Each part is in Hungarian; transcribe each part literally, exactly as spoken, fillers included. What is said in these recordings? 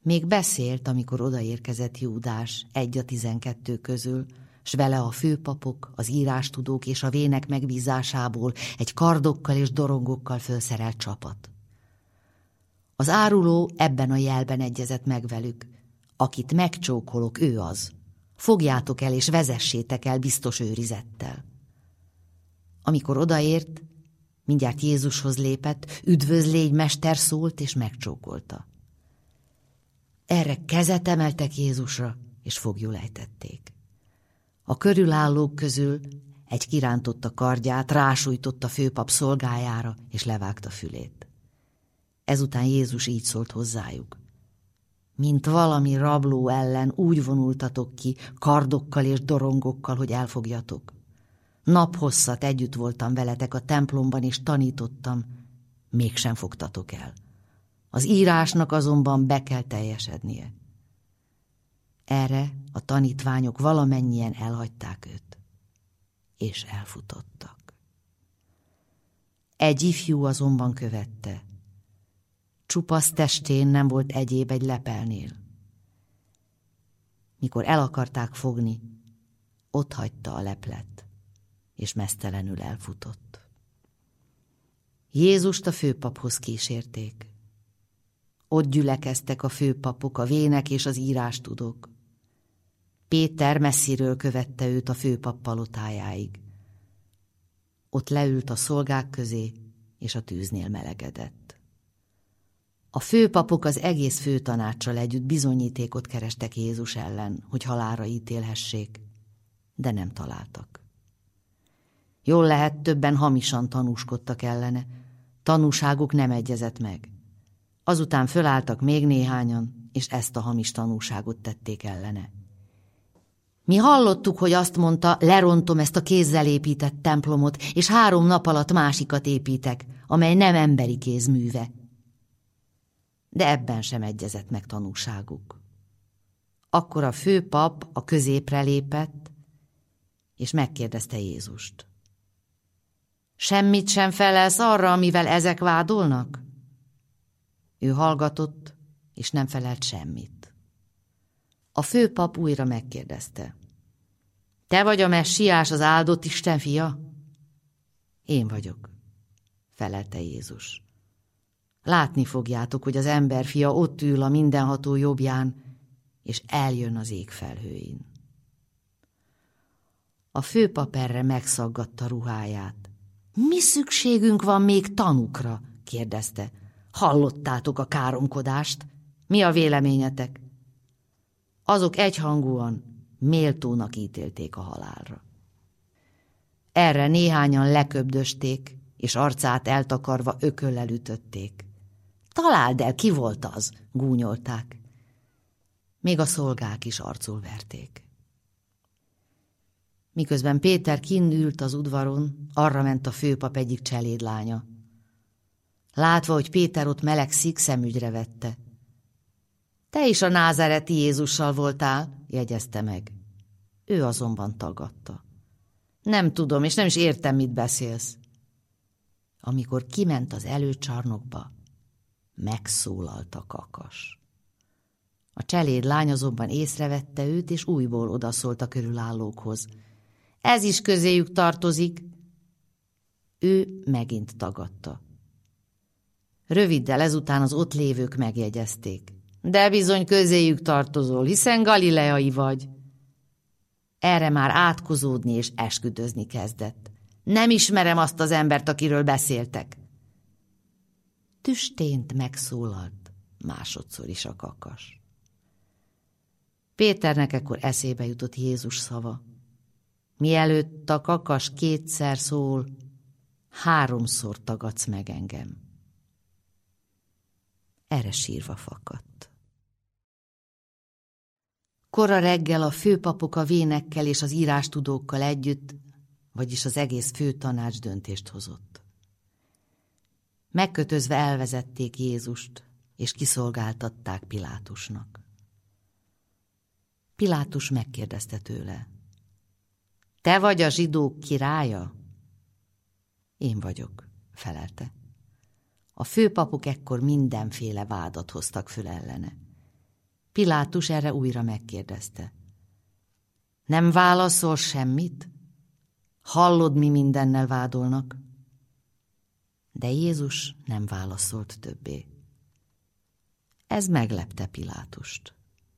Még beszélt, amikor odaérkezett Júdás, egy a tizenkettő közül, s vele a főpapok, az írástudók és a vének megbízásából egy kardokkal és dorongokkal fölszerelt csapat. Az áruló ebben a jelben egyezett meg velük: akit megcsókolok, ő az. Fogjátok el és vezessétek el biztos őrizettel. Amikor odaért, mindjárt Jézushoz lépett, üdvözlégy, mester, szólt és megcsókolta. Erre kezet emeltek Jézusra, és foglyul ejtették. A körülállók közül egy kirántotta kardját, rásújtott a főpap szolgájára, és levágta fülét. Ezután Jézus így szólt hozzájuk: mint valami rabló ellen úgy vonultatok ki, kardokkal és dorongokkal, hogy elfogjatok. Naphosszat együtt voltam veletek a templomban, és tanítottam, mégsem fogtatok el. Az írásnak azonban be kell teljesednie. Erre a tanítványok valamennyien elhagyták őt, és elfutottak. Egy ifjú azonban követte. Csupasz testén nem volt egyéb egy lepelnél. Mikor el akarták fogni, ott hagyta a leplet, és meztelenül elfutott. Jézust a főpaphoz kísérték. Ott gyülekeztek a főpapok, a vének és az írástudók. Péter messziről követte őt a főpap palotájáig. Ott leült a szolgák közé, és a tűznél melegedett. A főpapok az egész főtanáccsal együtt bizonyítékot kerestek Jézus ellen, hogy halálra ítélhessék, de nem találtak. Jól lehet, többen hamisan tanúskodtak ellene, tanúságuk nem egyezett meg. Azután fölálltak még néhányan, és ezt a hamis tanúságot tették ellene. Mi hallottuk, hogy azt mondta, lerontom ezt a kézzel épített templomot, és három nap alatt másikat építek, amely nem emberi kéz műve. De ebben sem egyezett meg tanúságuk. Akkor a főpap a középre lépett, és megkérdezte Jézust: semmit sem felelsz arra, amivel ezek vádolnak? Ő hallgatott, és nem felelt semmit. A főpap újra megkérdezte: te vagy a messiás, az áldott Isten fia? Én vagyok, felelte Jézus. Látni fogjátok, hogy az emberfia ott ül a mindenható jobbján, és eljön az ég felhőin. A főpap erre megszaggatta ruháját. Mi szükségünk van még tanúkra? kérdezte. Hallottátok a káromkodást? Mi a véleményetek? Azok egyhangúan méltónak ítélték a halálra. Erre néhányan leköbdösték, és arcát eltakarva ököllel ütötték. Találd el, ki volt az, gúnyolták. Még a szolgák is arcul verték. Miközben Péter kinn ült az udvaron, arra ment a főpap egyik cselédlánya. Látva, hogy Péter ott melegszik, szemügyre vette. Te is a názáreti Jézussal voltál, jegyezte meg. Ő azonban tagadta. Nem tudom, és nem is értem, mit beszélsz. Amikor kiment az előcsarnokba, megszólalt a kakas. A cselédlány azonban észrevette őt, és újból odaszólt a körülállókhoz. Ez is közéjük tartozik. Ő megint tagadta. Röviddel ezután az ott lévők megjegyezték. De bizony közéjük tartozol, hiszen galileai vagy. Erre már átkozódni és esküdözni kezdett. Nem ismerem azt az embert, akiről beszéltek. Tüstént megszólalt másodszor is a kakas. Péternek ekkor eszébe jutott Jézus szava. Mielőtt a kakas kétszer szól, háromszor tagadsz meg engem. Erre sírva fakadt. Kora reggel a főpapok a vénekkel és az írástudókkal együtt, vagyis az egész főtanács döntést hozott. Megkötözve elvezették Jézust, és kiszolgáltatták Pilátusnak. Pilátus megkérdezte tőle: te vagy a zsidók királya? Én vagyok, felelte. A főpapok ekkor mindenféle vádat hoztak föl ellene. Pilátus erre újra megkérdezte. Nem válaszol semmit? Hallod, mi mindennel vádolnak? De Jézus nem válaszolt többé. Ez meglepte Pilátust.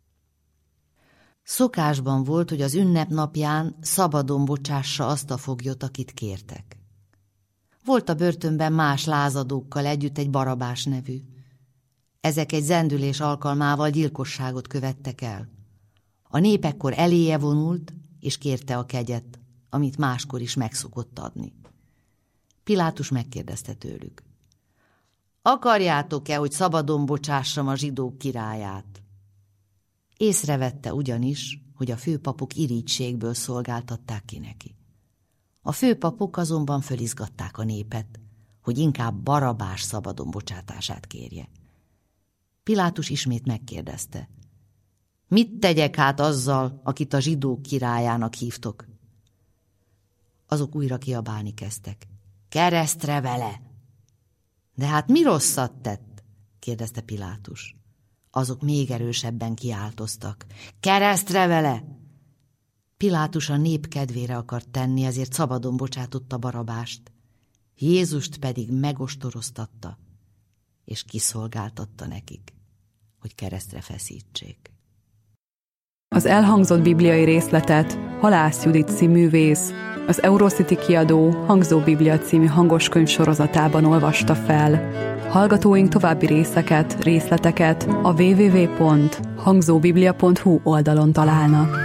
Szokásban volt, hogy az ünnep napján szabadon bocsássa azt a foglyot, akit kértek. Volt a börtönben más lázadókkal együtt egy Barabás nevű. Ezek egy zendülés alkalmával gyilkosságot követtek el. A nép ekkor eléje vonult, és kérte a kegyet, amit máskor is meg szokott adni. Pilátus megkérdezte tőlük. Akarjátok-e, hogy szabadon bocsássam a zsidók királyát? Észrevette ugyanis, hogy a főpapok irigységből szolgáltatták ki neki. A főpapok azonban fölizgatták a népet, hogy inkább Barabás szabadon bocsátását kérje. Pilátus ismét megkérdezte. Mit tegyek hát azzal, akit a zsidók királyának hívtok? Azok újra kiabálni kezdtek. Keresztre vele! De hát mi rosszat tett? Kérdezte Pilátus. Azok még erősebben kiáltoztak. Keresztre vele! Pilátus a nép kedvére akart tenni, ezért szabadon bocsátotta Barabást. Jézust pedig megostoroztatta, és kiszolgáltatta nekik, hogy keresztre feszítsék. Az elhangzott bibliai részletet Halász Judit színművész az Eurocity kiadó Hangzó Biblia című hangoskönyv sorozatában olvasta fel. Hallgatóink további részeket, részleteket a double-u double-u double-u pont hangzóbiblia pont hu oldalon találnak.